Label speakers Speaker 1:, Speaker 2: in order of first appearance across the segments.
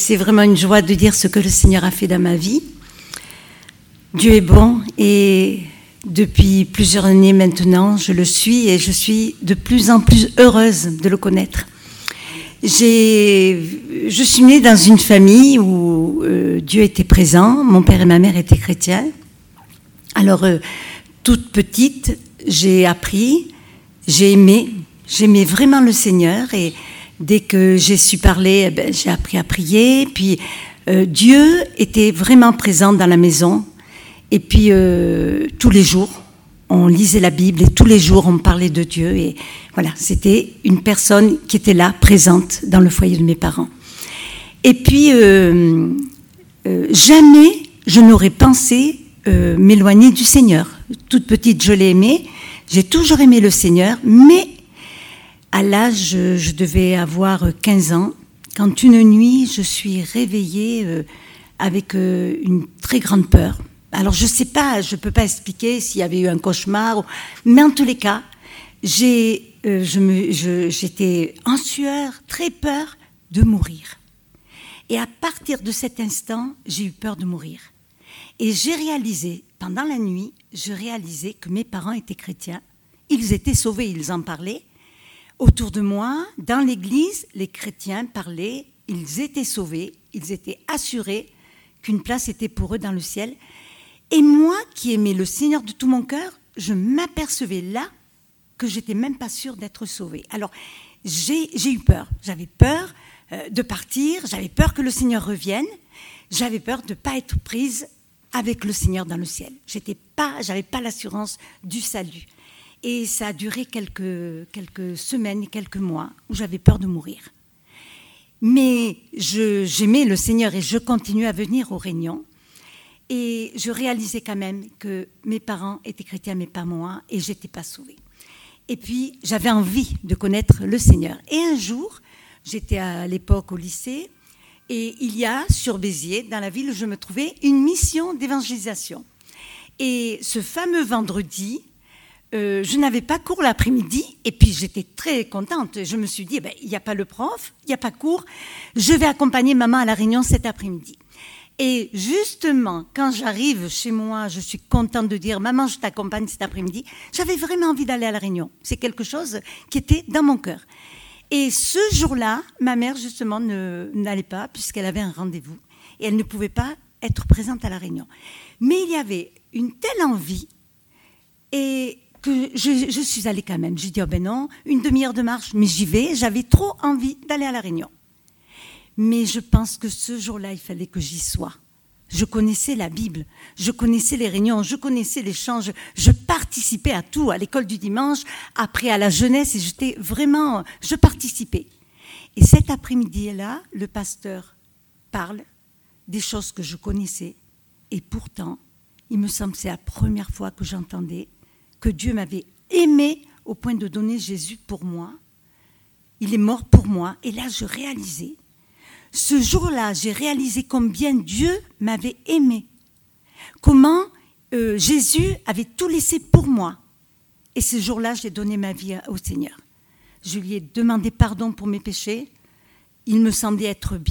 Speaker 1: c'est vraiment une joie de dire ce que le Seigneur a fait dans ma vie. Dieu est bon et depuis plusieurs années maintenant, je le suis et je suis de plus en plus heureuse de le connaître. Je suis née dans une famille où Dieu était présent, mon père et ma mère étaient chrétiens. Alors, toute petite, j'ai appris, j'aimais vraiment le Seigneur et dès que j'ai su parler, j'ai appris à prier. Puis Dieu était vraiment présent dans la maison. Et puis tous les jours, on lisait la Bible et tous les jours, on parlait de Dieu. Et voilà, c'était une personne qui était là, présente dans le foyer de mes parents. Et puis, jamais je n'aurais pensé m'éloigner du Seigneur. Toute petite, je l'ai aimé. J'ai toujours aimé le Seigneur, mais à l'âge, je devais avoir 15 ans, quand une nuit, je suis réveillée avec une très grande peur. Alors, je ne sais pas, je ne peux pas expliquer s'il y avait eu un cauchemar, mais en tous les cas, j'étais en sueur, très peur de mourir. Et à partir de cet instant, j'ai eu peur de mourir. Et j'ai réalisé, pendant la nuit, je réalisais que mes parents étaient chrétiens. Ils étaient sauvés, ils en parlaient. Autour de moi, dans l'église, les chrétiens parlaient, ils étaient sauvés, ils étaient assurés qu'une place était pour eux dans le ciel. Et moi, qui aimais le Seigneur de tout mon cœur, je m'apercevais là que j'étais même pas sûre d'être sauvée. Alors, j'ai eu peur. J'avais peur de partir, j'avais peur que le Seigneur revienne, j'avais peur de ne pas être prise avec le Seigneur dans le ciel. J'avais pas l'assurance du salut. Et ça a duré quelques semaines, quelques mois, où j'avais peur de mourir. Mais j'aimais le Seigneur et je continuais à venir aux réunions. Et je réalisais quand même que mes parents étaient chrétiens, mais pas moi, et je n'étais pas sauvée. Et puis, j'avais envie de connaître le Seigneur. Et un jour, j'étais à l'époque au lycée, et il y a, sur Béziers, dans la ville où je me trouvais, une mission d'évangélisation. Et ce fameux vendredi, je n'avais pas cours l'après-midi, et puis j'étais très contente. Je me suis dit, il n'y a pas le prof, il n'y a pas cours, je vais accompagner maman à la réunion cet après-midi. Et justement, quand j'arrive chez moi, je suis contente de dire « Maman, je t'accompagne cet après-midi », j'avais vraiment envie d'aller à la réunion. C'est quelque chose qui était dans mon cœur. Et ce jour-là, ma mère, justement, n'allait pas, puisqu'elle avait un rendez-vous, et elle ne pouvait pas être présente à la réunion. Mais il y avait une telle envie, et que je suis allée quand même. J'ai dit « Oh ben non, une demi-heure de marche, mais j'y vais », j'avais trop envie d'aller à la réunion. Mais je pense que ce jour-là, il fallait que j'y sois. Je connaissais la Bible, je connaissais les réunions, je connaissais les chants, je participais à tout, à l'école du dimanche, après à la jeunesse, et je participais. Et cet après-midi-là, le pasteur parle des choses que je connaissais, et pourtant, il me semble que c'est la première fois que j'entendais que Dieu m'avait aimé au point de donner Jésus pour moi. Il est mort pour moi, et là, je réalisais. Ce jour-là, j'ai réalisé combien Dieu m'avait aimé, comment Jésus avait tout laissé pour moi. Et ce jour-là, j'ai donné ma vie au Seigneur. Je lui ai demandé pardon pour mes péchés. Il me semblait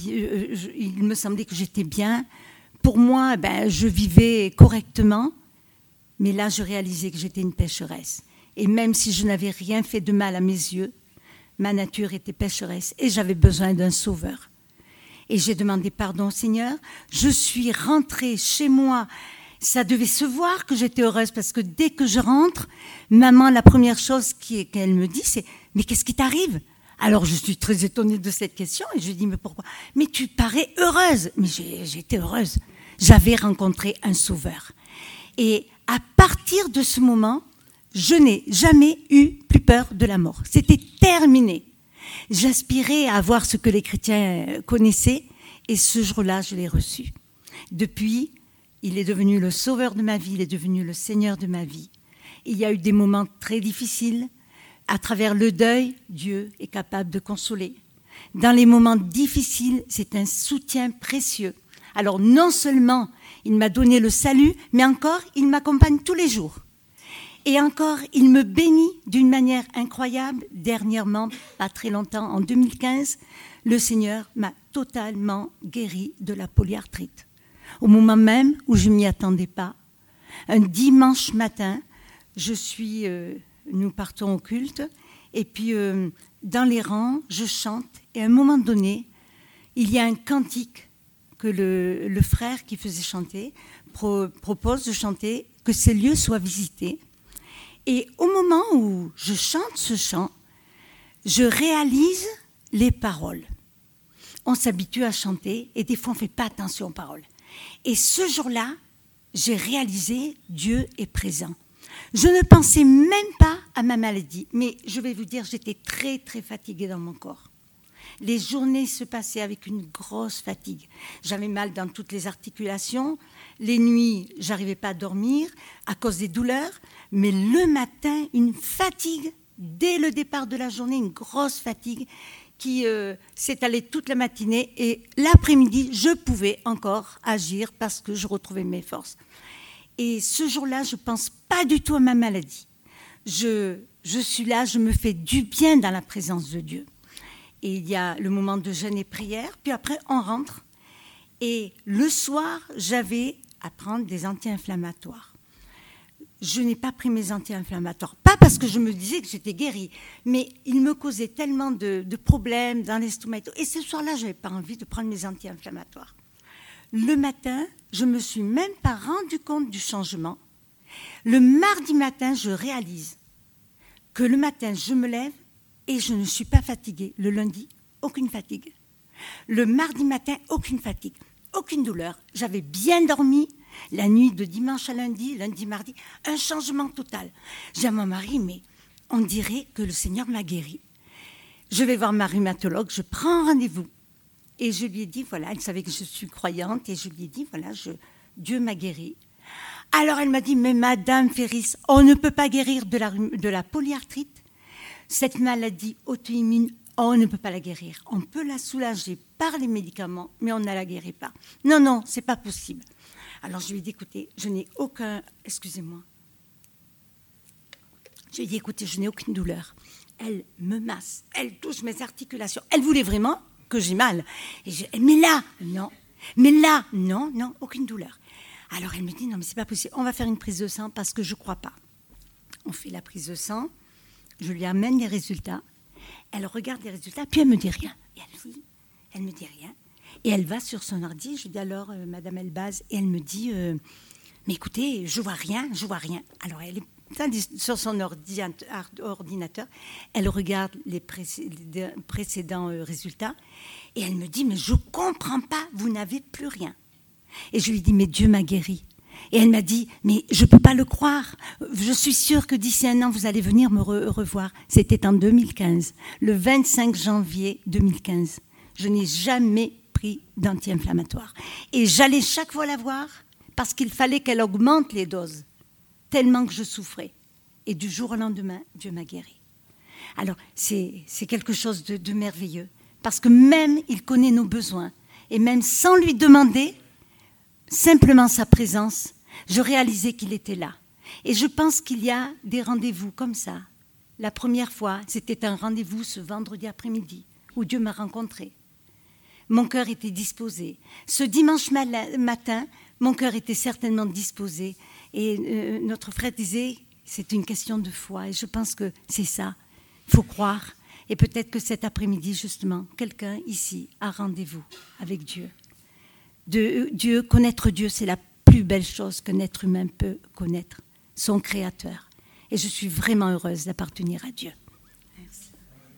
Speaker 1: que j'étais bien. Pour moi, je vivais correctement. Mais là, je réalisais que j'étais une pécheresse. Et même si je n'avais rien fait de mal à mes yeux, ma nature était pécheresse et j'avais besoin d'un sauveur. Et j'ai demandé pardon au Seigneur. Je suis rentrée chez moi. Ça devait se voir que j'étais heureuse parce que dès que je rentre, maman, la première chose qu'elle me dit, c'est « Mais qu'est-ce qui t'arrive ?» Alors je suis très étonnée de cette question et je dis « Mais pourquoi ?»« Mais tu parais heureuse. » Mais j'étais heureuse. J'avais rencontré un sauveur. Et à partir de ce moment, je n'ai jamais eu plus peur de la mort. C'était terminé. J'aspirais à voir ce que les chrétiens connaissaient et ce jour-là, je l'ai reçu. Depuis, il est devenu le sauveur de ma vie, il est devenu le Seigneur de ma vie. Il y a eu des moments très difficiles. À travers le deuil, Dieu est capable de consoler. Dans les moments difficiles, c'est un soutien précieux. Alors non seulement il m'a donné le salut, mais encore il m'accompagne tous les jours. Et encore, il me bénit d'une manière incroyable. Dernièrement, pas très longtemps, en 2015, le Seigneur m'a totalement guéri de la polyarthrite. Au moment même où je ne m'y attendais pas, un dimanche matin, nous partons au culte, et puis dans les rangs, je chante, et à un moment donné, il y a un cantique que le frère qui faisait chanter propose de chanter, que ces lieux soient visités. Et au moment où je chante ce chant, je réalise les paroles. On s'habitue à chanter et des fois on ne fait pas attention aux paroles. Et ce jour-là, j'ai réalisé Dieu est présent. Je ne pensais même pas à ma maladie, mais je vais vous dire, j'étais très très fatiguée dans mon corps. Les journées se passaient avec une grosse fatigue. J'avais mal dans toutes les articulations. Les nuits, j'arrivais pas à dormir à cause des douleurs. Mais le matin, une fatigue, dès le départ de la journée, une grosse fatigue qui s'étalait toute la matinée. Et l'après-midi, je pouvais encore agir parce que je retrouvais mes forces. Et ce jour-là, je ne pense pas du tout à ma maladie. Je suis là, je me fais du bien dans la présence de Dieu. Et il y a le moment de jeûne et prière, puis après on rentre. Et le soir, j'avais à prendre des anti-inflammatoires. Je n'ai pas pris mes anti-inflammatoires, pas parce que je me disais que j'étais guérie, mais ils me causaient tellement de problèmes dans l'estomac. Et ce soir-là, je n'avais pas envie de prendre mes anti-inflammatoires. Le matin, je ne me suis même pas rendu compte du changement. Le mardi matin, je réalise que le matin, je me lève et je ne suis pas fatiguée. Le lundi, aucune fatigue. Le mardi matin, aucune fatigue, aucune douleur. J'avais bien dormi la nuit de dimanche à lundi, mardi, un changement total. J'ai dit à mon mari, mais on dirait que le Seigneur m'a guéri. Je vais voir ma rhumatologue, je prends un rendez-vous. Et je lui ai dit, voilà, elle savait que je suis croyante, et je lui ai dit, voilà, Dieu m'a guéri. Alors elle m'a dit, mais Madame Ferris, on ne peut pas guérir de la polyarthrite. Cette maladie auto-immune, on ne peut pas la guérir. On peut la soulager par les médicaments, mais on ne la guérit pas. Non, c'est pas possible. Alors je lui ai dit, écoutez, je n'ai aucun... Excusez-moi. Je lui ai dit, écoutez, je n'ai aucune douleur. Elle me masse, elle touche mes articulations. Elle voulait vraiment que j'ai mal. Et mais là, non. Mais là, non, aucune douleur. Alors elle me dit, non, mais c'est pas possible. On va faire une prise de sang parce que je ne crois pas. On fait la prise de sang. Je lui amène les résultats. Elle regarde les résultats, puis elle me dit rien. Et elle me dit rien. Et elle va sur son ordi. Je dis alors, Madame Elbaz, et elle me dit, mais écoutez, je vois rien. Alors elle est sur son ordinateur. Elle regarde les précédents résultats. Et elle me dit, mais je ne comprends pas, vous n'avez plus rien. Et je lui dis, mais Dieu m'a guéri. Et elle m'a dit, mais je ne peux pas le croire. Je suis sûre que d'ici un an, vous allez venir me revoir. C'était en 2015, le 25 janvier 2015. Je n'ai jamais pris d'anti-inflammatoire. Et j'allais chaque fois la voir parce qu'il fallait qu'elle augmente les doses, tellement que je souffrais. Et du jour au lendemain, Dieu m'a guéri. Alors, c'est quelque chose de merveilleux. Parce que même, il connaît nos besoins. Et même sans lui demander, simplement sa présence, je réalisais qu'il était là. Et je pense qu'il y a des rendez-vous comme ça. La première fois, c'était un rendez-vous ce vendredi après-midi où Dieu m'a rencontrée. Mon cœur était disposé. Ce dimanche matin, mon cœur était certainement disposé. Et notre frère disait, c'est une question de foi. Et je pense que c'est ça. Il faut croire. Et peut-être que cet après-midi, justement, quelqu'un ici a rendez-vous avec Dieu. Connaître Dieu, c'est la plus belle chose qu'un être humain peut connaître, son Créateur. Et je suis vraiment heureuse d'appartenir à Dieu. Merci.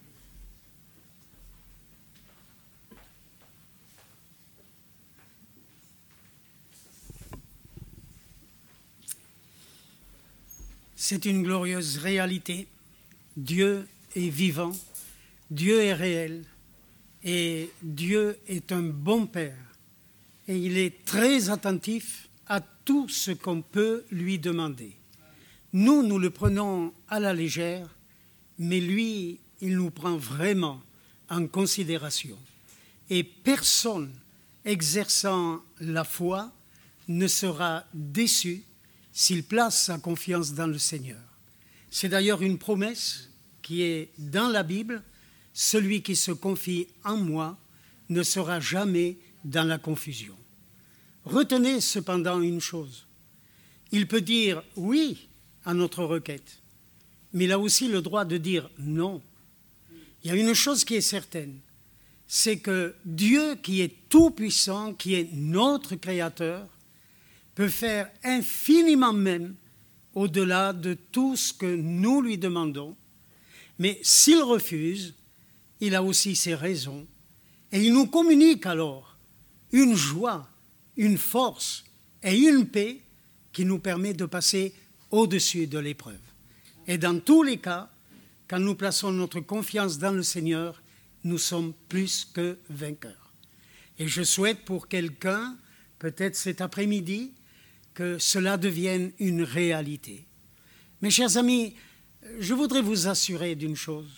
Speaker 2: C'est une glorieuse réalité. Dieu est vivant, Dieu est réel, et Dieu est un bon Père. Et il est très attentif à tout ce qu'on peut lui demander. Nous le prenons à la légère, mais lui, il nous prend vraiment en considération. Et personne exerçant la foi ne sera déçu s'il place sa confiance dans le Seigneur. C'est d'ailleurs une promesse qui est dans la Bible. celui qui se confie en moi ne sera jamais dans la confusion. Retenez cependant une chose. Il peut dire oui à notre requête, mais il a aussi le droit de dire non. Il y a une chose qui est certaine, c'est que Dieu qui est tout-puissant, qui est notre Créateur, peut faire infiniment même au-delà de tout ce que nous lui demandons. Mais s'il refuse, il a aussi ses raisons. Et il nous communique alors une joie, une force et une paix qui nous permet de passer au-dessus de l'épreuve. Et dans tous les cas, quand nous plaçons notre confiance dans le Seigneur, nous sommes plus que vainqueurs. Et je souhaite pour quelqu'un, peut-être cet après-midi, que cela devienne une réalité. Mes chers amis, je voudrais vous assurer d'une chose.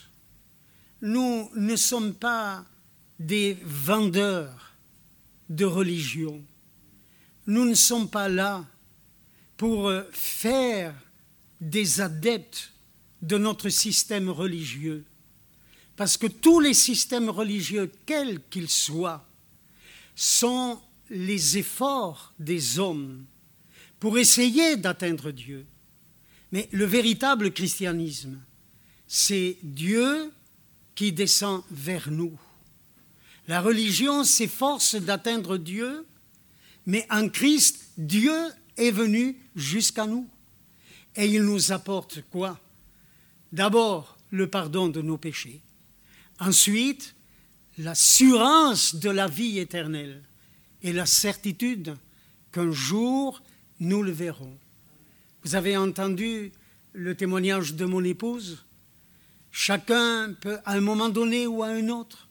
Speaker 2: Nous ne sommes pas des vendeurs de religion. Nous ne sommes pas là pour faire des adeptes de notre système religieux. Parce que tous les systèmes religieux, quels qu'ils soient, sont les efforts des hommes pour essayer d'atteindre Dieu. Mais le véritable christianisme, c'est Dieu qui descend vers nous. La religion s'efforce d'atteindre Dieu, mais en Christ, Dieu est venu jusqu'à nous. Et il nous apporte quoi? D'abord, le pardon de nos péchés. Ensuite, l'assurance de la vie éternelle et la certitude qu'un jour, nous le verrons. Vous avez entendu le témoignage de mon épouse? Chacun peut, à un moment donné ou à un autre,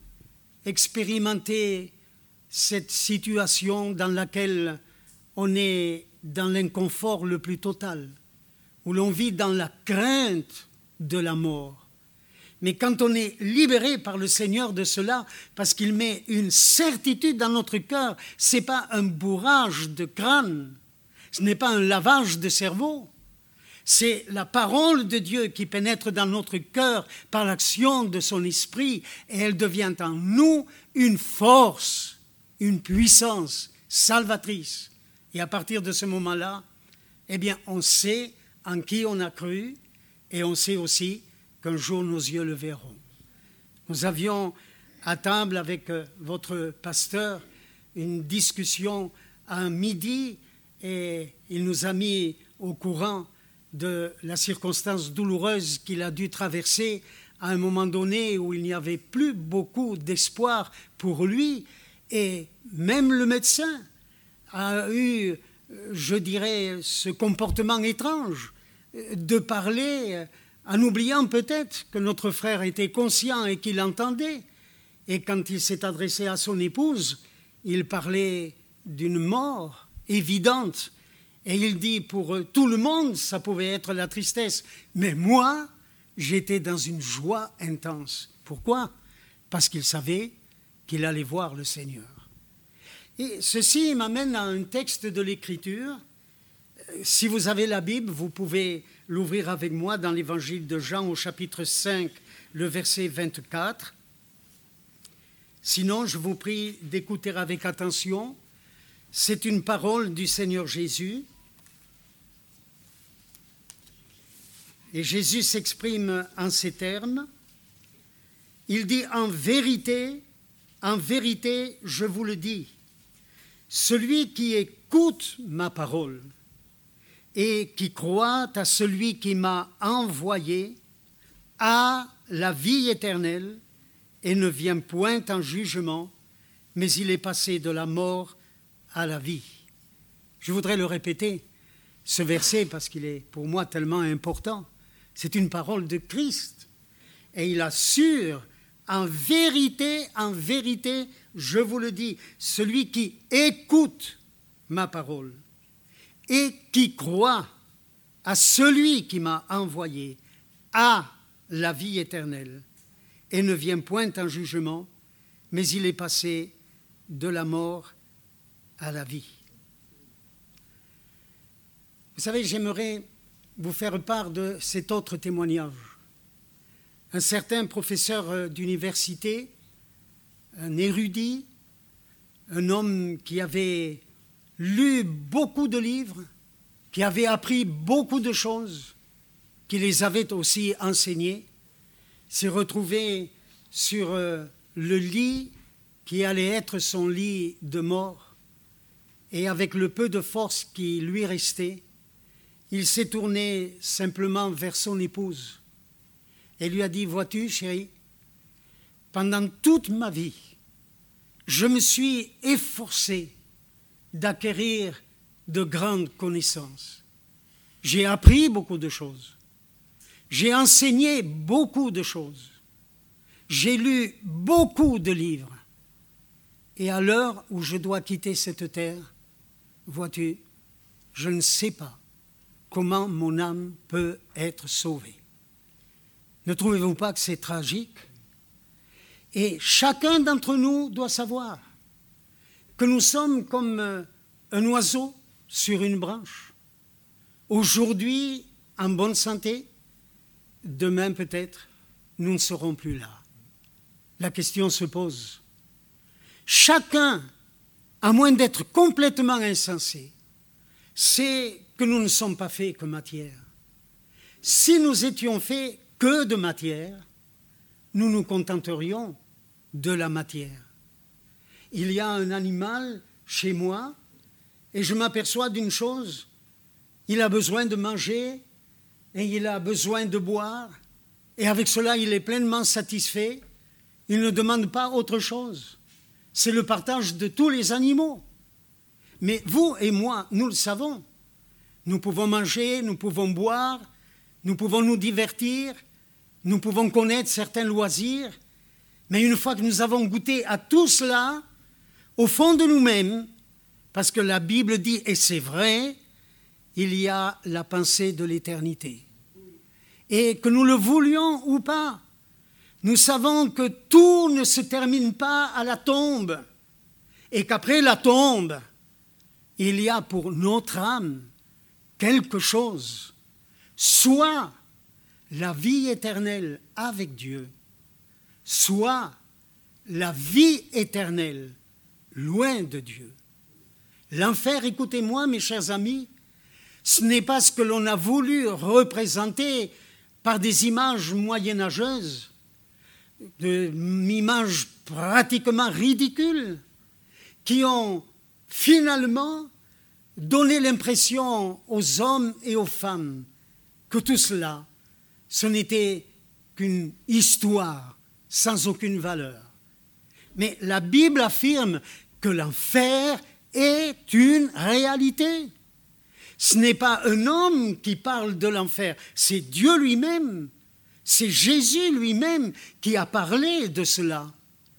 Speaker 2: expérimenter cette situation dans laquelle on est dans l'inconfort le plus total, où l'on vit dans la crainte de la mort. Mais quand on est libéré par le Seigneur de cela, parce qu'il met une certitude dans notre cœur, ce n'est pas un bourrage de crâne, ce n'est pas un lavage de cerveau, c'est la parole de Dieu qui pénètre dans notre cœur par l'action de son esprit et elle devient en nous une force, une puissance salvatrice. Et à partir de ce moment-là, eh bien, on sait en qui on a cru et on sait aussi qu'un jour nos yeux le verront. Nous avions à table avec votre pasteur une discussion à midi et il nous a mis au courant de la circonstance douloureuse qu'il a dû traverser à un moment donné où il n'y avait plus beaucoup d'espoir pour lui et même le médecin a eu, je dirais, ce comportement étrange de parler en oubliant peut-être que notre frère était conscient et qu'il entendait. Et quand il s'est adressé à son épouse, il parlait d'une mort évidente. Et il dit, pour tout le monde, ça pouvait être la tristesse. Mais moi, j'étais dans une joie intense. Pourquoi? Parce qu'il savait qu'il allait voir le Seigneur. Et ceci m'amène à un texte de l'Écriture. Si vous avez la Bible, vous pouvez l'ouvrir avec moi dans l'Évangile de Jean au chapitre 5, le verset 24. Sinon, je vous prie d'écouter avec attention. C'est une parole du Seigneur Jésus. Et Jésus s'exprime en ces termes. Il dit, en vérité, je vous le dis, celui qui écoute ma parole et qui croit à celui qui m'a envoyé a la vie éternelle et ne vient point en jugement, mais il est passé de la mort à la vie. Je voudrais le répéter, ce verset, parce qu'il est pour moi tellement important. C'est une parole de Christ. Et il assure, en vérité, je vous le dis, celui qui écoute ma parole et qui croit à celui qui m'a envoyé a la vie éternelle et ne vient point en jugement, mais il est passé de la mort à la vie. Vous savez, j'aimerais vous faire part de cet autre témoignage. un certain professeur d'université, un érudit, un homme qui avait lu beaucoup de livres, qui avait appris beaucoup de choses, qui les avait aussi enseignées, s'est retrouvé sur le lit qui allait être son lit de mort, et avec le peu de force qui lui restait, il s'est tourné simplement vers son épouse et lui a dit « Vois-tu, chérie, pendant toute ma vie, je me suis efforcé d'acquérir de grandes connaissances. J'ai appris beaucoup de choses. J'ai enseigné beaucoup de choses. J'ai lu beaucoup de livres. Et à l'heure où je dois quitter cette terre, vois-tu, je ne sais pas comment mon âme peut être sauvée. » Ne trouvez-vous pas que c'est tragique? Et chacun d'entre nous doit savoir que nous sommes comme un oiseau sur une branche. Aujourd'hui, en bonne santé, demain peut-être, nous ne serons plus là. La question se pose. Chacun, à moins d'être complètement insensé, sait que nous ne sommes pas faits que matière. Si nous étions faits que de matière, nous nous contenterions de la matière. Il y a un animal chez moi et je m'aperçois d'une chose, il a besoin de manger et il a besoin de boire et avec cela il est pleinement satisfait, il ne demande pas autre chose. C'est le partage de tous les animaux. Mais vous et moi, nous le savons. Nous pouvons manger, nous pouvons boire, nous pouvons nous divertir, nous pouvons connaître certains loisirs, mais une fois que nous avons goûté à tout cela, au fond de nous-mêmes, parce que la Bible dit, et c'est vrai, il y a la pensée de l'éternité. Et que nous le voulions ou pas, nous savons que tout ne se termine pas à la tombe, et qu'après la tombe, il y a pour notre âme quelque chose, soit la vie éternelle avec Dieu, soit la vie éternelle loin de Dieu. L'enfer, écoutez-moi mes chers amis, ce n'est pas ce que l'on a voulu représenter par des images moyenâgeuses, des images pratiquement ridicules, qui ont finalement donné l'impression aux hommes et aux femmes que tout cela, ce n'était qu'une histoire sans aucune valeur. Mais la Bible affirme que l'enfer est une réalité. Ce n'est pas un homme qui parle de l'enfer, c'est Dieu lui-même, c'est Jésus lui-même qui a parlé de cela.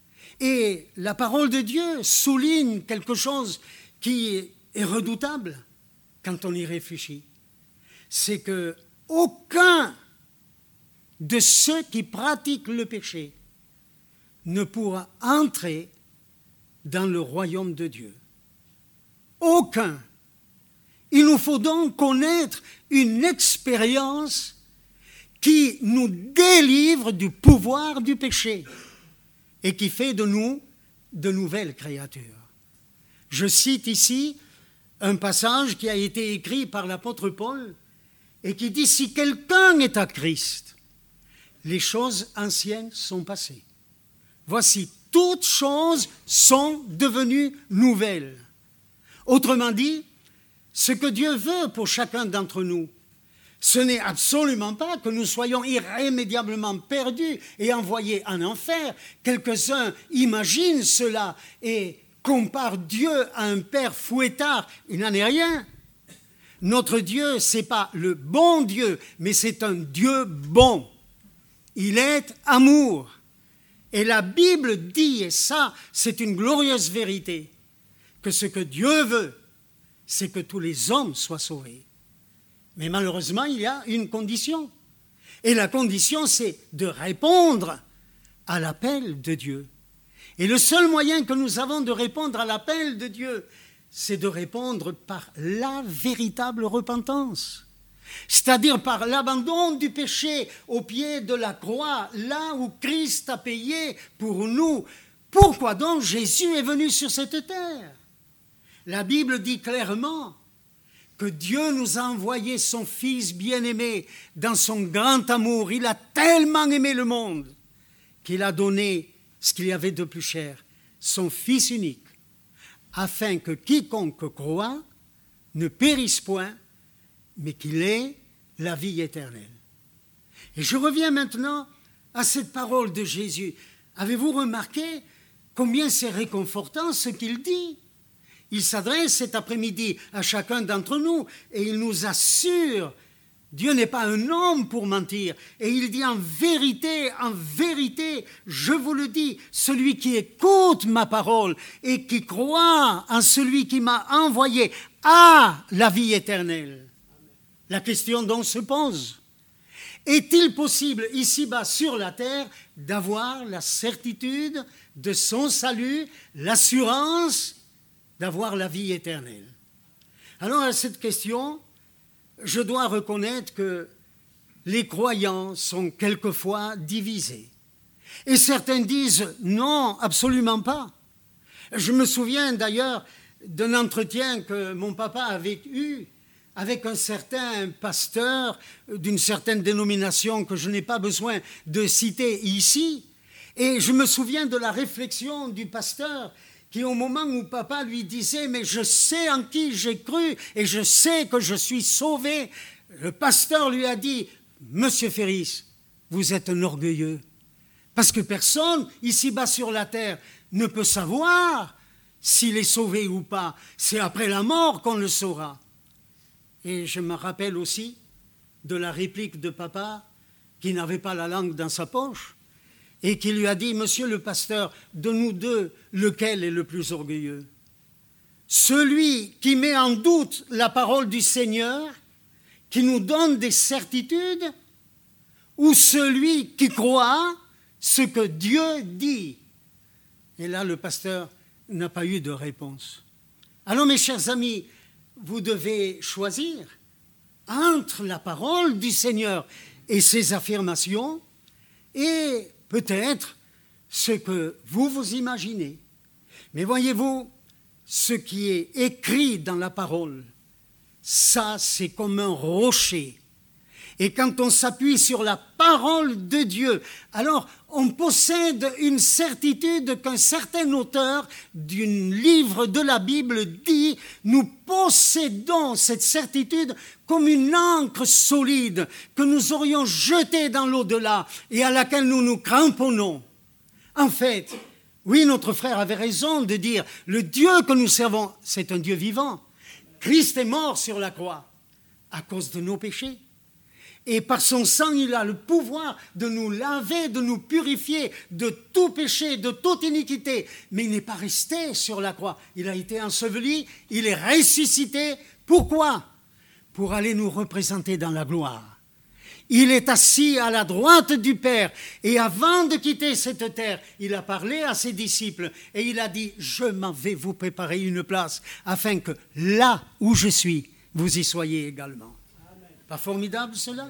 Speaker 2: Et la parole de Dieu souligne quelque chose qui est redoutable quand on y réfléchit. C'est que aucun de ceux qui pratiquent le péché ne pourra entrer dans le royaume de Dieu. Aucun. Il nous faut donc connaître une expérience qui nous délivre du pouvoir du péché et qui fait de nous de nouvelles créatures. Je cite ici un passage qui a été écrit par l'apôtre Paul et qui dit « Si quelqu'un est à Christ, les choses anciennes sont passées. Voici, toutes choses sont devenues nouvelles. » Autrement dit, ce que Dieu veut pour chacun d'entre nous, ce n'est absolument pas que nous soyons irrémédiablement perdus et envoyés en enfer. Quelques-uns imaginent cela et comparent Dieu à un père fouettard. Il n'en est rien. Notre Dieu, ce n'est pas le bon Dieu, mais c'est un Dieu bon. Il est amour. Et la Bible dit, et ça, c'est une glorieuse vérité, que ce que Dieu veut, c'est que tous les hommes soient sauvés. Mais malheureusement, il y a une condition. Et la condition, c'est de répondre à l'appel de Dieu. Et le seul moyen que nous avons de répondre à l'appel de Dieu, c'est de répondre par la véritable repentance. c'est-à-dire par l'abandon du péché au pied de la croix, là où Christ a payé pour nous. Pourquoi donc Jésus est venu sur cette terre? La Bible dit clairement que Dieu nous a envoyé son Fils bien-aimé dans son grand amour. Il a tellement aimé le monde qu'il a donné ce qu'il y avait de plus cher, son Fils unique, afin que quiconque croit ne périsse point, mais qu'il ait la vie éternelle. Et je reviens maintenant à cette parole de Jésus. Avez-vous remarqué combien c'est réconfortant ce qu'il dit? Il s'adresse cet après-midi à chacun d'entre nous et il nous assure, Dieu n'est pas un homme pour mentir. Et il dit en vérité, je vous le dis, celui qui écoute ma parole et qui croit en celui qui m'a envoyé a la vie éternelle. La question donc se pose, est-il possible ici-bas sur la terre d'avoir la certitude de son salut, l'assurance d'avoir la vie éternelle? Alors à cette question, je dois reconnaître que les croyants sont quelquefois divisés. Et certains disent non, absolument pas. Je me souviens d'ailleurs d'un entretien que mon papa avait eu avec un certain pasteur d'une certaine dénomination que je n'ai pas besoin de citer ici. Et je me souviens de la réflexion du pasteur qui, au moment où papa lui disait « Mais je sais en qui j'ai cru et je sais que je suis sauvé », le pasteur lui a dit « Monsieur Ferris, vous êtes un orgueilleux, parce que personne, ici-bas sur la terre, ne peut savoir s'il est sauvé ou pas. C'est après la mort qu'on le saura. » Et je me rappelle aussi de la réplique de papa qui n'avait pas la langue dans sa poche et qui lui a dit « Monsieur le pasteur, de nous deux, lequel est le plus orgueilleux? Celui qui met en doute la parole du Seigneur, qui nous donne des certitudes, ou celui qui croit ce que Dieu dit ?» Et là, le pasteur n'a pas eu de réponse. Alors, mes chers amis, vous devez choisir entre la parole du Seigneur et ses affirmations et peut-être ce que vous imaginez. Mais voyez-vous, ce qui est écrit dans la parole, ça c'est comme un rocher. Et quand on s'appuie sur la parole de Dieu, alors on possède une certitude qu'un certain auteur d'un livre de la Bible dit, nous possédons cette certitude comme une ancre solide que nous aurions jetée dans l'au-delà et à laquelle nous nous cramponnons. En fait, oui, notre frère avait raison de dire, le Dieu que nous servons, c'est un Dieu vivant. Christ est mort sur la croix à cause de nos péchés. Et par son sang, il a le pouvoir de nous laver, de nous purifier de tout péché, de toute iniquité. Mais il n'est pas resté sur la croix. Il a été enseveli, il est ressuscité. Pourquoi? Pour aller nous représenter dans la gloire. Il est assis à la droite du Père. Et avant de quitter cette terre, il a parlé à ses disciples. Et il a dit, je m'en vais vous préparer une place, afin que là où je suis, vous y soyez également. Pas formidable cela?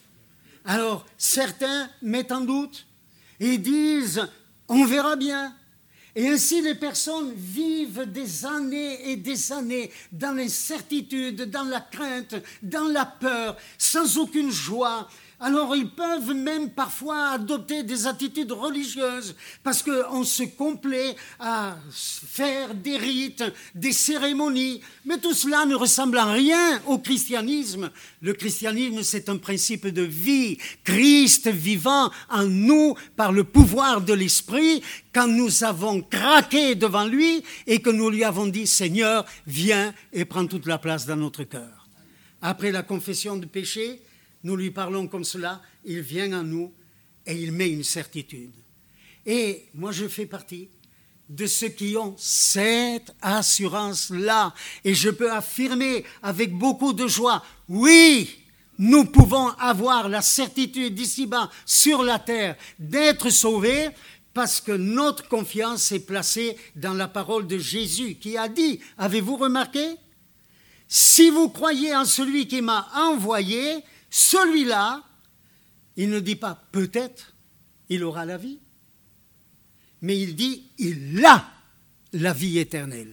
Speaker 2: Alors, certains mettent en doute et disent, on verra bien. Et ainsi, les personnes vivent des années et des années dans l'incertitude, dans la crainte, dans la peur, sans aucune joie. Alors, ils peuvent même parfois adopter des attitudes religieuses parce qu'on se complaît à faire des rites, des cérémonies. Mais tout cela ne ressemble en rien au christianisme. Le christianisme, c'est un principe de vie. Christ vivant en nous par le pouvoir de l'Esprit, quand nous avons craqué devant lui et que nous lui avons dit « Seigneur, viens et prends toute la place dans notre cœur ». Après la confession de péché, nous lui parlons comme cela, il vient en nous et il met une certitude. Et moi, je fais partie de ceux qui ont cette assurance-là. Et je peux affirmer avec beaucoup de joie, oui, nous pouvons avoir la certitude d'ici-bas sur la terre d'être sauvés parce que notre confiance est placée dans la parole de Jésus qui a dit, avez-vous remarqué?
Speaker 3: si vous croyez en celui qui m'a envoyé, celui-là, il ne dit pas peut-être, il aura la vie, mais il dit il a la vie éternelle.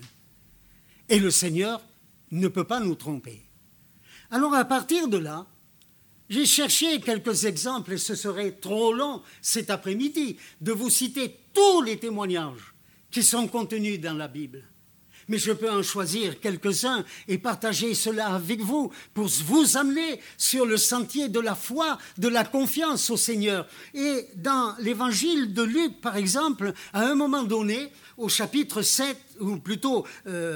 Speaker 3: Et le Seigneur ne peut pas nous tromper. Alors à partir de là, j'ai cherché quelques exemples, et ce serait trop long cet après-midi de vous citer tous les témoignages qui sont contenus dans la Bible. Mais je peux en choisir quelques-uns et partager cela avec vous pour vous amener sur le sentier de la foi, de la confiance au Seigneur. Et dans l'évangile de Luc, par exemple, à un moment donné, au chapitre 7, ou plutôt,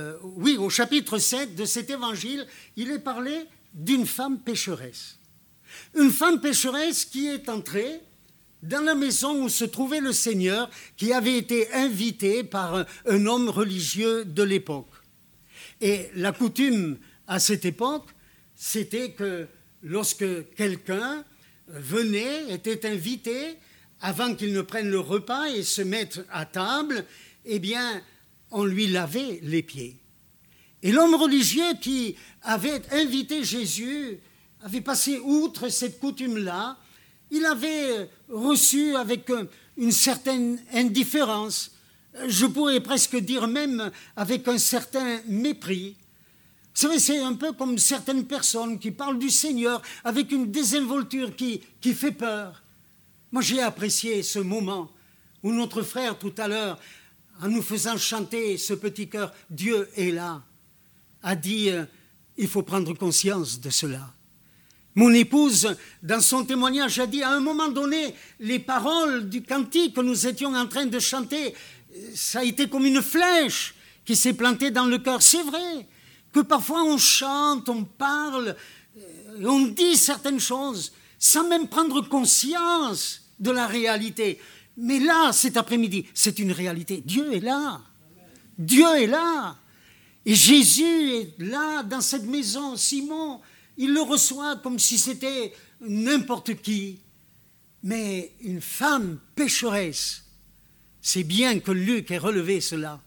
Speaker 3: au chapitre 7 de cet évangile, il est parlé d'une femme pécheresse. Une femme pécheresse qui est entrée dans la maison où se trouvait le Seigneur, qui avait été invité par un homme religieux de l'époque. Et la coutume à cette époque, c'était que lorsque quelqu'un venait, était invité, avant qu'il ne prenne le repas et se mette à table, eh bien, on lui lavait les pieds. Et l'homme religieux qui avait invité Jésus avait passé outre cette coutume-là. Il avait reçu avec une certaine indifférence, je pourrais presque dire même avec un certain mépris. Vous savez, c'est un peu comme certaines personnes qui parlent du Seigneur avec une désinvolture qui fait peur. Moi, j'ai apprécié ce moment où notre frère, tout à l'heure, en nous faisant chanter ce petit chœur « Dieu est là », a dit « il faut prendre conscience de cela ». Mon épouse, dans son témoignage, a dit à un moment donné, les paroles du cantique que nous étions en train de chanter, ça a été comme une flèche qui s'est plantée dans le cœur. C'est vrai que parfois on chante, on parle, on dit certaines choses sans même prendre conscience de la réalité. Mais là, cet après-midi, c'est une réalité. Dieu est là. Dieu est là. Et Jésus est là, dans cette maison. Simon, il le reçoit comme si c'était n'importe qui. Mais une femme pécheresse, c'est bien que Luc ait relevé cela.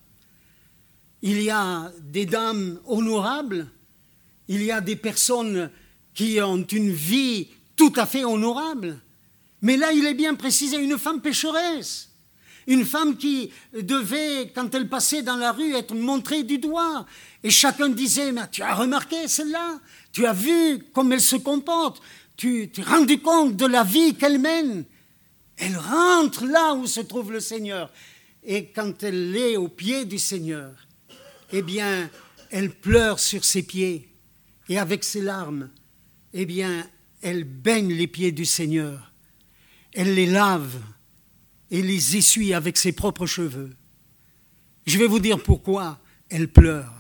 Speaker 3: Il y a des dames honorables, il y a des personnes qui ont une vie tout à fait honorable. Mais là, il est bien précisé, une femme pécheresse. Une femme qui devait, quand elle passait dans la rue, être montrée du doigt. Et chacun disait, mais tu as remarqué celle-là? Tu as vu comme elle se comporte? Tu t'es rendu compte de la vie qu'elle mène? Elle rentre là où se trouve le Seigneur. Et quand elle est au pied du Seigneur, eh bien, elle pleure sur ses pieds. Et avec ses larmes, eh bien, elle baigne les pieds du Seigneur. Elle les lave et les essuie avec ses propres cheveux. Je vais vous dire pourquoi elle pleure.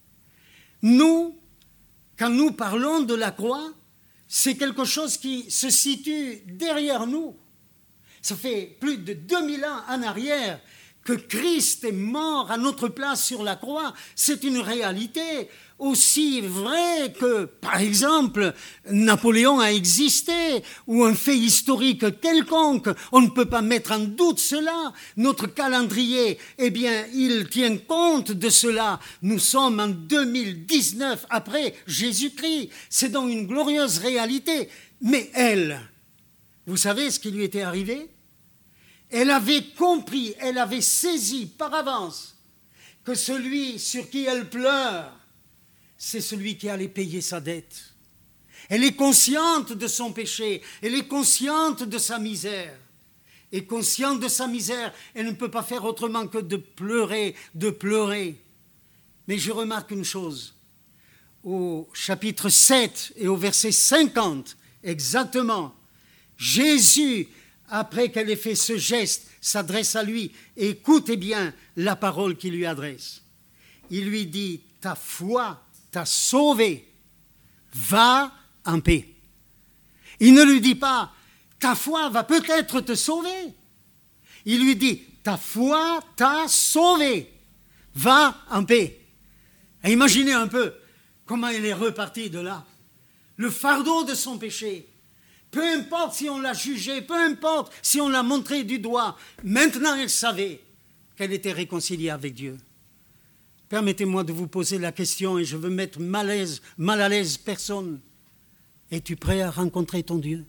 Speaker 3: Nous, quand nous parlons de la croix, c'est quelque chose qui se situe derrière nous. Ça fait plus de 2000 ans en arrière que Christ est mort à notre place sur la croix. C'est une réalité aussi vraie que, par exemple, Napoléon a existé ou un fait historique quelconque. On ne peut pas mettre en doute cela. Notre calendrier, eh bien, il tient compte de cela. Nous sommes en 2019 après Jésus-Christ. C'est donc une glorieuse réalité. Mais elle, vous savez ce qui lui était arrivé ? Elle avait compris, elle avait saisi par avance que celui sur qui elle pleure, c'est celui qui allait payer sa dette. Elle est consciente de son péché, elle est consciente de sa misère. Et consciente de sa misère, elle ne peut pas faire autrement que de pleurer, de pleurer. Mais je remarque une chose, au chapitre 7 et au verset 50, exactement, Jésus, après qu'elle ait fait ce geste, s'adresse à lui et écoutez bien la parole qu'il lui adresse. Il lui dit, ta foi t'a sauvé, va en paix. Il ne lui dit pas, ta foi va peut-être te sauver. Il lui dit, ta foi t'a sauvé, va en paix. Et imaginez un peu comment elle est repartie de là. Le fardeau de son péché. Peu importe si on l'a jugée, peu importe si on l'a montrée du doigt, maintenant elle savait qu'elle était réconciliée avec Dieu. permettez-moi de vous poser la question et je veux mettre mal à l'aise personne. Es-tu prêt à rencontrer ton Dieu?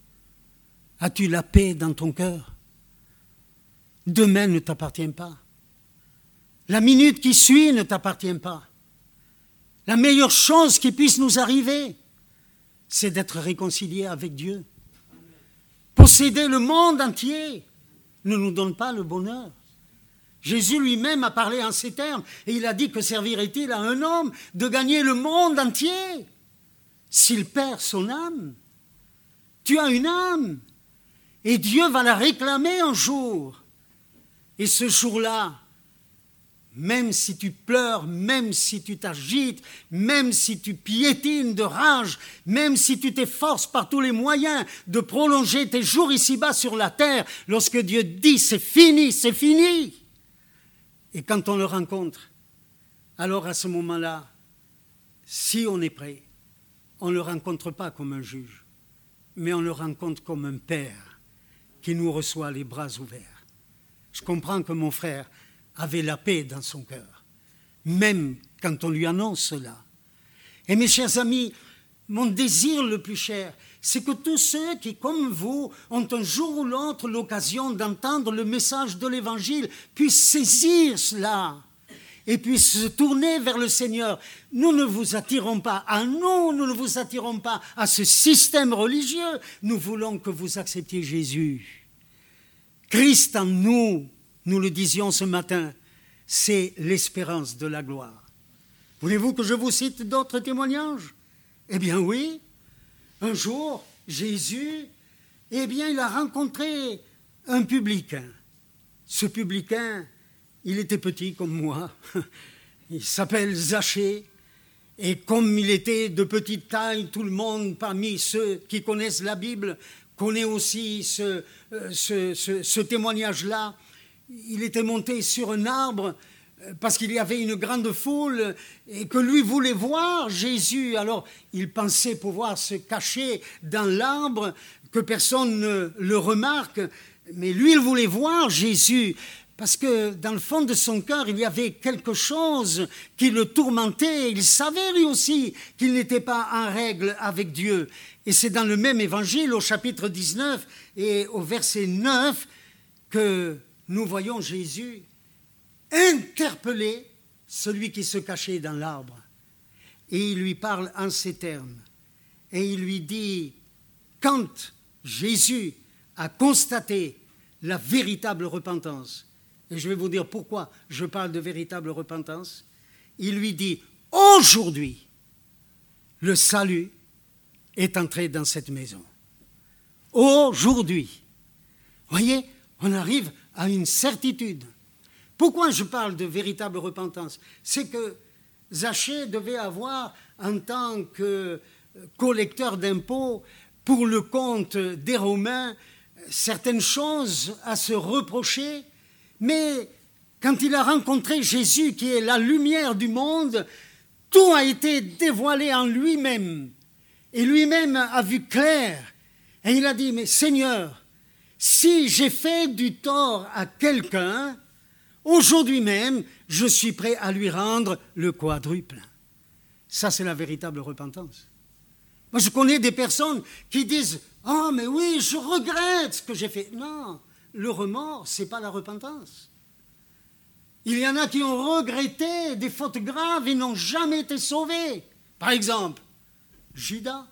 Speaker 3: As-tu la paix dans ton cœur? Demain ne t'appartient pas. La minute qui suit ne t'appartient pas. La meilleure chose qui puisse nous arriver, c'est d'être réconciliés avec Dieu. Posséder le monde entier ne nous donne pas le bonheur. Jésus lui-même a parlé en ces termes et il a dit que servirait-il à un homme de gagner le monde entier s'il perd son âme? Tu as une âme et Dieu va la réclamer un jour. Et ce jour-là, même si tu pleures, même si tu t'agites, même si tu piétines de rage, même si tu t'efforces par tous les moyens de prolonger tes jours ici-bas sur la terre, lorsque Dieu dit c'est fini, c'est fini. Et quand on le rencontre, alors à ce moment-là, si on est prêt, on ne le rencontre pas comme un juge, mais on le rencontre comme un père qui nous reçoit les bras ouverts. Je comprends que mon frère avait la paix dans son cœur, même quand on lui annonce cela. Et mes chers amis, mon désir le plus cher, c'est que tous ceux qui, comme vous, ont un jour ou l'autre l'occasion d'entendre le message de l'Évangile, puissent saisir cela et puissent se tourner vers le Seigneur. Nous ne vous attirons pas à nous ne vous attirons pas à ce système religieux. Nous voulons que vous acceptiez Jésus. Christ en nous, nous le disions ce matin, c'est l'espérance de la gloire. Voulez-vous que je vous cite d'autres témoignages? Eh bien oui, un jour, Jésus, il a rencontré un publicain. Ce publicain, il était petit comme moi, il s'appelle Zachée, et comme il était de petite taille, tout le monde parmi ceux qui connaissent la Bible connaît aussi ce témoignage-là. Il était monté sur un arbre parce qu'il y avait une grande foule et que lui voulait voir Jésus. Alors il pensait pouvoir se cacher dans l'arbre, que personne ne le remarque. Mais lui, il voulait voir Jésus parce que dans le fond de son cœur, il y avait quelque chose qui le tourmentait. Il savait lui aussi qu'il n'était pas en règle avec Dieu. Et c'est dans le même évangile, au chapitre 19 et au verset 9, que nous voyons Jésus interpeller celui qui se cachait dans l'arbre. Et il lui parle en ces termes. Et il lui dit, quand Jésus a constaté la véritable repentance, et je vais vous dire pourquoi je parle de véritable repentance, il lui dit, aujourd'hui, le salut est entré dans cette maison. Aujourd'hui. Voyez, on arrive à une certitude. Pourquoi je parle de véritable repentance? C'est que Zachée devait avoir, en tant que collecteur d'impôts, pour le compte des Romains, certaines choses à se reprocher, mais quand il a rencontré Jésus, qui est la lumière du monde, tout a été dévoilé en lui-même. Et lui-même a vu clair. Et il a dit, mais Seigneur, si j'ai fait du tort à quelqu'un, aujourd'hui même, je suis prêt à lui rendre le quadruple. Ça, c'est la véritable repentance. Moi, je connais des personnes qui disent « Ah, mais oui, je regrette ce que j'ai fait. » Non, le remords, ce n'est pas la repentance. Il y en a qui ont regretté des fautes graves et n'ont jamais été sauvés. Par exemple, Judas,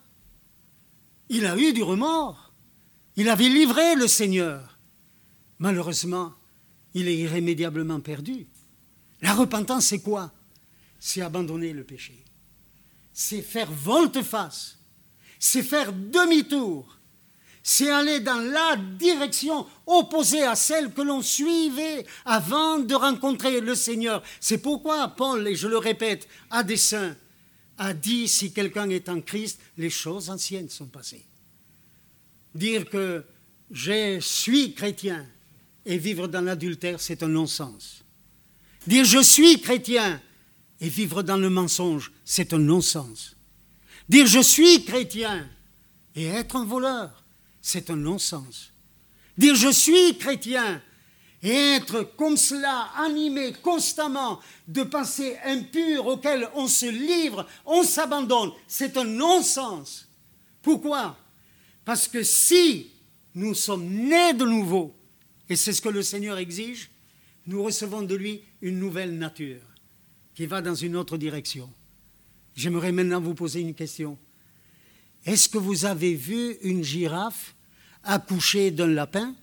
Speaker 3: il a eu du remords. Il avait livré le Seigneur. Malheureusement, il est irrémédiablement perdu. La repentance, c'est quoi? C'est abandonner le péché. C'est faire volte-face. C'est faire demi-tour. C'est aller dans la direction opposée à celle que l'on suivait avant de rencontrer le Seigneur. C'est pourquoi Paul, et je le répète, à dessein, a dit, si quelqu'un est en Christ, les choses anciennes sont passées. Dire que je suis chrétien et vivre dans l'adultère, c'est un non-sens. Dire je suis chrétien et vivre dans le mensonge, c'est un non-sens. Dire je suis chrétien et être un voleur, c'est un non-sens. Dire je suis chrétien et être comme cela, animé constamment de pensées impures auxquelles on se livre, on s'abandonne, c'est un non-sens. Pourquoi? Parce que si nous sommes nés de nouveau, et c'est ce que le Seigneur exige, nous recevons de lui une nouvelle nature qui va dans une autre direction. J'aimerais maintenant vous poser une question. Est-ce que vous avez vu une girafe accoucher d'un lapin?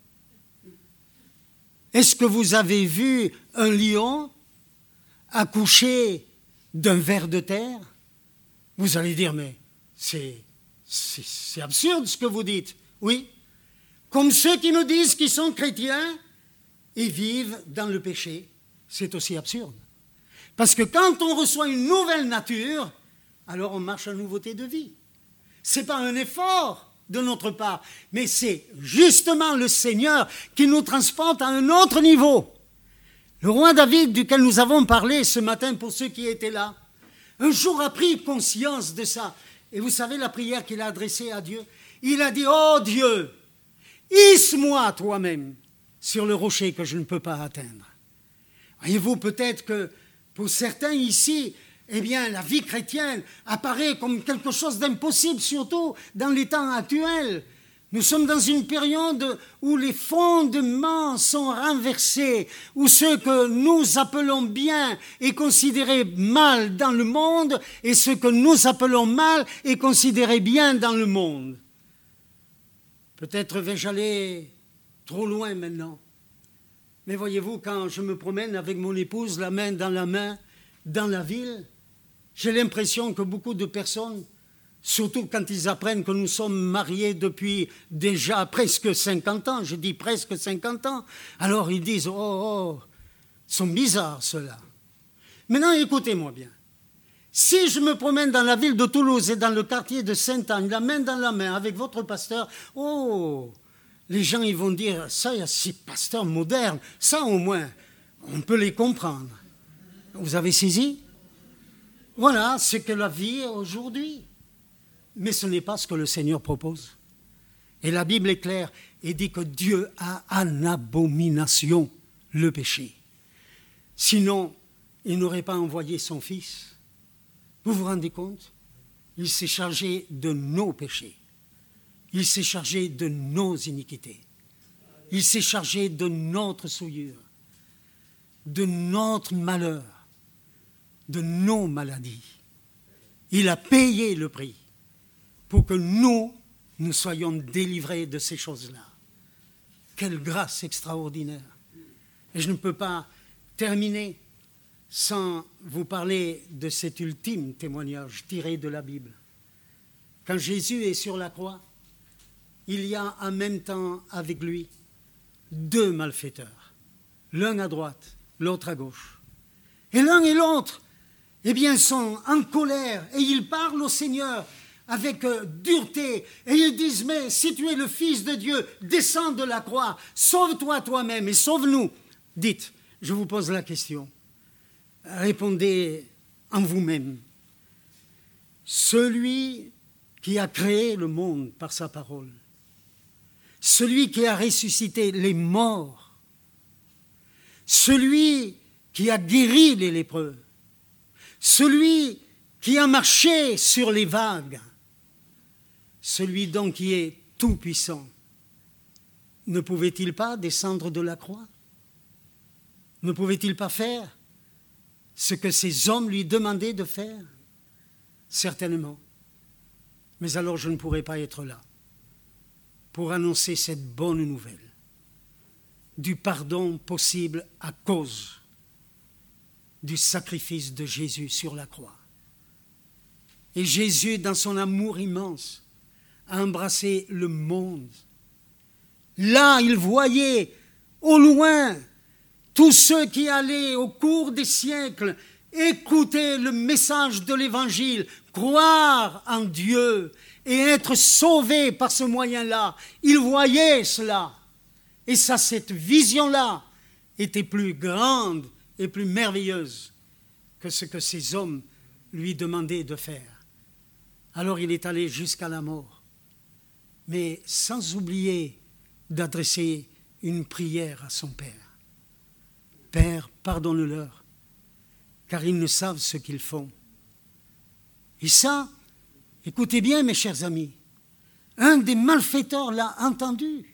Speaker 3: Est-ce que vous avez vu un lion accoucher d'un ver de terre? Vous allez dire, mais c'est absurde ce que vous dites. Oui, comme ceux qui nous disent qu'ils sont chrétiens et vivent dans le péché, c'est aussi absurde. Parce que quand on reçoit une nouvelle nature, alors on marche en nouveauté de vie. Ce n'est pas un effort de notre part, mais c'est justement le Seigneur qui nous transporte à un autre niveau. Le roi David, duquel nous avons parlé ce matin pour ceux qui étaient là, un jour a pris conscience de ça. Et vous savez la prière qu'il a adressée à Dieu? Il a dit, « Oh Dieu, hisse-moi toi-même sur le rocher que je ne peux pas atteindre. » Voyez-vous, peut-être que pour certains ici, eh bien, la vie chrétienne apparaît comme quelque chose d'impossible, surtout dans les temps actuels. Nous sommes dans une période où les fondements sont renversés, où ce que nous appelons bien est considéré mal dans le monde et ce que nous appelons mal est considéré bien dans le monde. Peut-être vais-je aller trop loin maintenant. Mais voyez-vous, quand je me promène avec mon épouse, la main dans la ville, j'ai l'impression que beaucoup de personnes, surtout quand ils apprennent que nous sommes mariés depuis déjà presque 50 ans, je dis presque 50 ans, alors ils disent « Oh, ils sont bizarres ceux-là ». Maintenant, écoutez-moi bien. Si je me promène dans la ville de Toulouse et dans le quartier de Sainte-Anne, la main dans la main avec votre pasteur, oh, les gens ils vont dire « Ça, il y a ces pasteurs modernes, ça au moins, on peut les comprendre ». Vous avez saisi? Voilà ce que la vie est aujourd'hui. Mais ce n'est pas ce que le Seigneur propose. Et la Bible est claire et dit que Dieu a en abomination le péché. Sinon, il n'aurait pas envoyé son Fils. Vous vous rendez compte? Il s'est chargé de nos péchés. Il s'est chargé de nos iniquités. Il s'est chargé de notre souillure, de notre malheur, de nos maladies. Il a payé le prix pour que nous soyons délivrés de ces choses-là. Quelle grâce extraordinaire. Et je ne peux pas terminer sans vous parler de cet ultime témoignage tiré de la Bible. Quand Jésus est sur la croix, il y a en même temps avec lui 2 malfaiteurs, l'un à droite, l'autre à gauche. Et l'un et l'autre, eh bien, sont en colère et ils parlent au Seigneur avec dureté et ils disent « Mais si tu es le Fils de Dieu, descends de la croix, sauve-toi toi-même et sauve-nous. » Dites, je vous pose la question, répondez en vous-même. Celui qui a créé le monde par sa parole, celui qui a ressuscité les morts, celui qui a guéri les lépreux, celui qui a marché sur les vagues, celui donc qui est tout-puissant, ne pouvait-il pas descendre de la croix? Ne pouvait-il pas faire ce que ces hommes lui demandaient de faire? Certainement. Mais alors je ne pourrais pas être là pour annoncer cette bonne nouvelle du pardon possible à cause du sacrifice de Jésus sur la croix. Et Jésus, dans son amour immense, a embrassé le monde. Là, il voyait au loin tous ceux qui allaient au cours des siècles écouter le message de l'Évangile, croire en Dieu et être sauvés par ce moyen-là. Il voyait cela. Et ça, cette vision-là était plus grande et plus merveilleuse que ce que ces hommes lui demandaient de faire. Alors il est allé jusqu'à la mort, mais sans oublier d'adresser une prière à son Père. Père, pardonne-leur, car ils ne savent ce qu'ils font. Et ça, écoutez bien mes chers amis, un des malfaiteurs l'a entendu.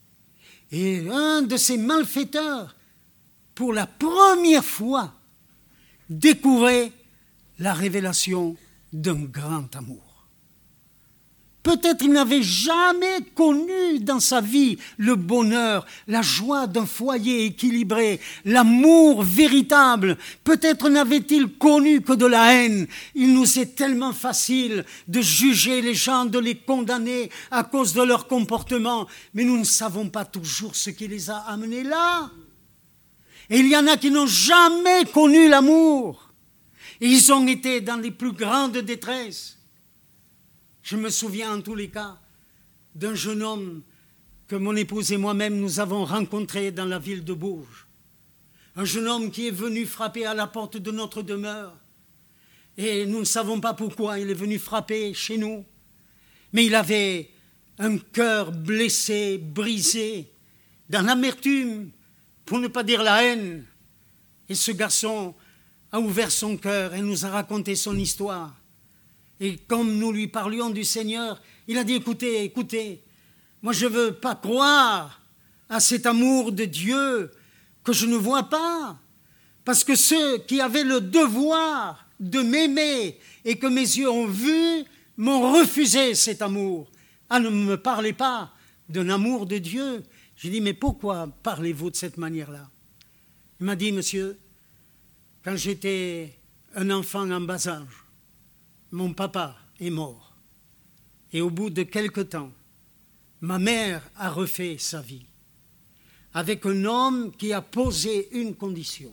Speaker 3: Et un de ces malfaiteurs, pour la première fois, découvrait la révélation d'un grand amour. Peut-être il n'avait jamais connu dans sa vie le bonheur, la joie d'un foyer équilibré, l'amour véritable. Peut-être n'avait-il connu que de la haine. Il nous est tellement facile de juger les gens, de les condamner à cause de leur comportement, mais nous ne savons pas toujours ce qui les a amenés là. Et il y en a qui n'ont jamais connu l'amour. Et ils ont été dans les plus grandes détresses. Je me souviens en tous les cas d'un jeune homme que mon épouse et moi-même nous avons rencontré dans la ville de Bourges. Un jeune homme qui est venu frapper à la porte de notre demeure. Et nous ne savons pas pourquoi il est venu frapper chez nous. Mais il avait un cœur blessé, brisé, dans l'amertume, pour ne pas dire la haine. Et ce garçon a ouvert son cœur et nous a raconté son histoire. Et comme nous lui parlions du Seigneur, il a dit, écoutez, moi je ne veux pas croire à cet amour de Dieu que je ne vois pas. Parce que ceux qui avaient le devoir de m'aimer et que mes yeux ont vu, m'ont refusé cet amour. Ah, ne me parlez pas d'un amour de Dieu. J'ai dit, mais pourquoi parlez-vous de cette manière-là? Il m'a dit, monsieur, quand j'étais un enfant en bas âge, mon papa est mort. Et au bout de quelque temps, ma mère a refait sa vie avec un homme qui a posé une condition.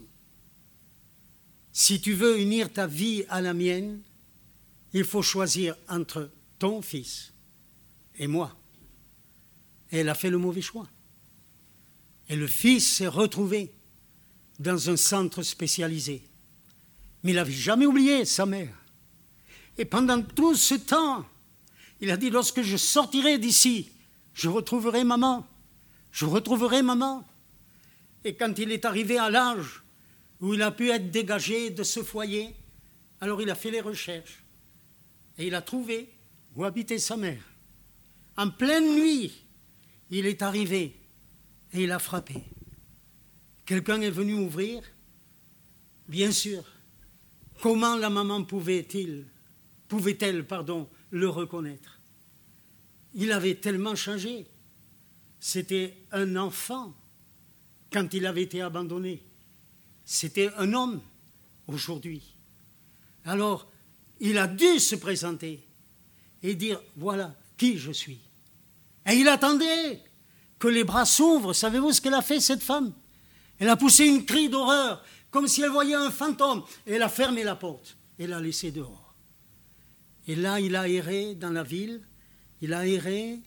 Speaker 3: Si tu veux unir ta vie à la mienne, il faut choisir entre ton fils et moi. Et elle a fait le mauvais choix. Et le fils s'est retrouvé dans un centre spécialisé. Mais il n'avait jamais oublié sa mère. Et pendant tout ce temps, il a dit, lorsque je sortirai d'ici, je retrouverai maman. Je retrouverai maman. Et quand il est arrivé à l'âge où il a pu être dégagé de ce foyer, alors il a fait les recherches. Et il a trouvé où habitait sa mère. En pleine nuit, il est arrivé et il a frappé. Quelqu'un est venu ouvrir. Bien sûr, comment la maman pouvait-elle, le reconnaître? Il avait tellement changé. C'était un enfant quand il avait été abandonné. C'était un homme aujourd'hui. Alors, il a dû se présenter et dire, voilà qui je suis. Et il attendait que les bras s'ouvrent. Savez-vous ce qu'elle a fait, cette femme? Elle a poussé une cri d'horreur, comme si elle voyait un fantôme. Et elle a fermé la porte et l'a laissé dehors. Et là, il a erré dans la ville, il a erré,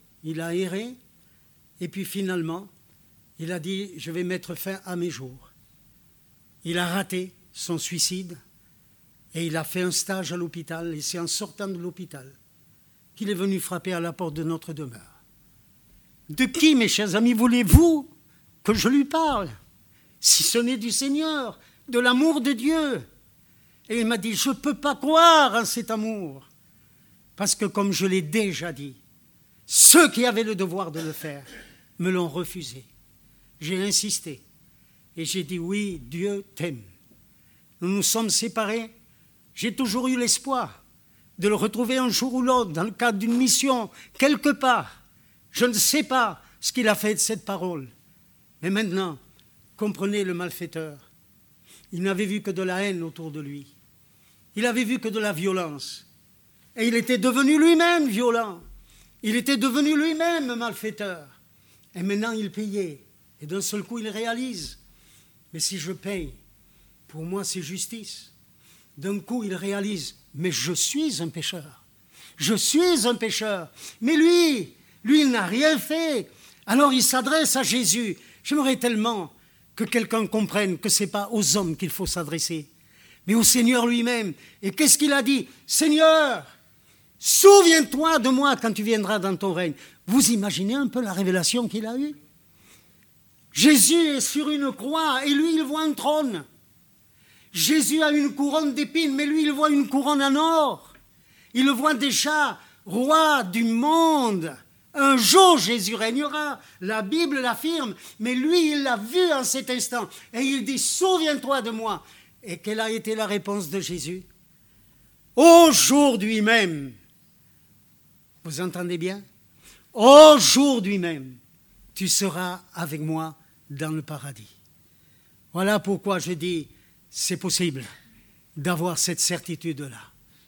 Speaker 3: et puis finalement, il a dit, je vais mettre fin à mes jours. Il a raté son suicide, et il a fait un stage à l'hôpital, et c'est en sortant de l'hôpital qu'il est venu frapper à la porte de notre demeure. De qui, mes chers amis, voulez-vous que je lui parle? Si ce n'est du Seigneur, de l'amour de Dieu. Et il m'a dit, je ne peux pas croire en cet amour. Parce que, comme je l'ai déjà dit, ceux qui avaient le devoir de le faire me l'ont refusé. J'ai insisté et j'ai dit, oui, Dieu t'aime. Nous nous sommes séparés. J'ai toujours eu l'espoir de le retrouver un jour ou l'autre dans le cadre d'une mission, quelque part. Je ne sais pas ce qu'il a fait de cette parole. Mais maintenant, comprenez le malfaiteur. Il n'avait vu que de la haine autour de lui. Il avait vu que de la violence. Et il était devenu lui-même violent. Il était devenu lui-même malfaiteur. Et maintenant, il payait. Et d'un seul coup, il réalise. Mais si je paye, pour moi, c'est justice. D'un coup, il réalise, mais je suis un pécheur. Je suis un pécheur. Mais lui, il n'a rien fait. Alors, il s'adresse à Jésus. J'aimerais tellement que quelqu'un comprenne que ce n'est pas aux hommes qu'il faut s'adresser, mais au Seigneur lui-même. Et qu'est-ce qu'il a dit? Seigneur, souviens-toi de moi quand tu viendras dans ton règne. Vous imaginez un peu la révélation qu'il a eue? Jésus est sur une croix et lui, il voit un trône. Jésus a une couronne d'épines, mais lui, il voit une couronne en or. Il le voit déjà roi du monde. Un jour, Jésus régnera. La Bible l'affirme, mais lui, il l'a vu en cet instant. Et il dit, souviens-toi de moi. Et quelle a été la réponse de Jésus? Aujourd'hui même, vous entendez bien? Aujourd'hui même, tu seras avec moi dans le paradis. Voilà pourquoi je dis, c'est possible d'avoir cette certitude-là.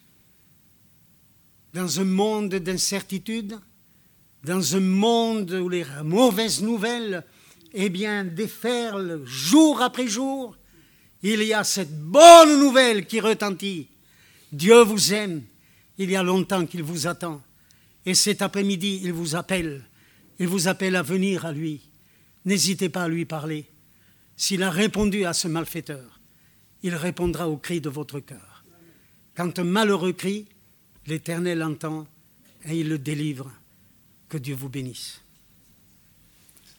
Speaker 3: Dans un monde d'incertitude, dans un monde où les mauvaises nouvelles, déferlent jour après jour, il y a cette bonne nouvelle qui retentit. Dieu vous aime, il y a longtemps qu'il vous attend. Et cet après-midi, il vous appelle à venir à lui. N'hésitez pas à lui parler. S'il a répondu à ce malfaiteur, il répondra au cri de votre cœur. Quand un malheureux crie, l'Éternel entend et il le délivre. Que Dieu vous bénisse.